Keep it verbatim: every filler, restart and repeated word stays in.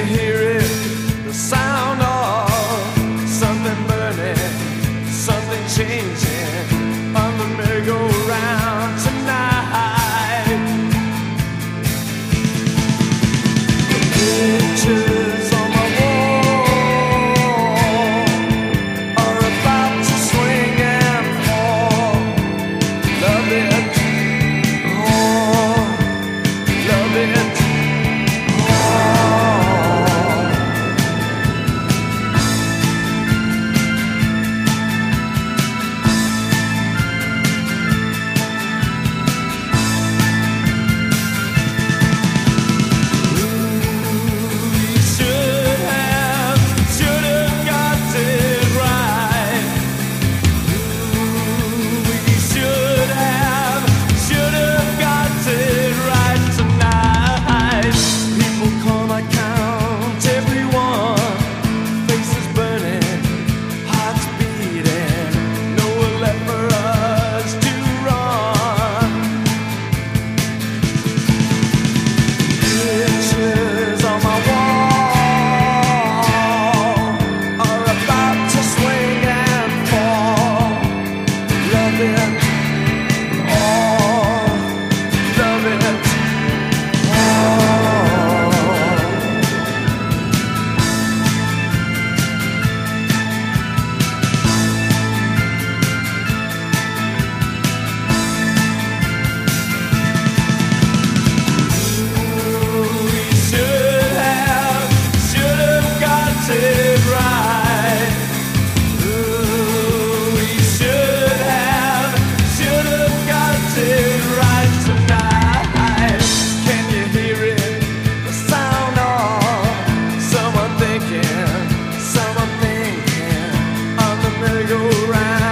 hear it? The sound of something burning, something changing on the merry-go-round tonight. The pictures on my wall are about to swing and fall. Love it, oh, love it. Someone thinking on the merry-go-round.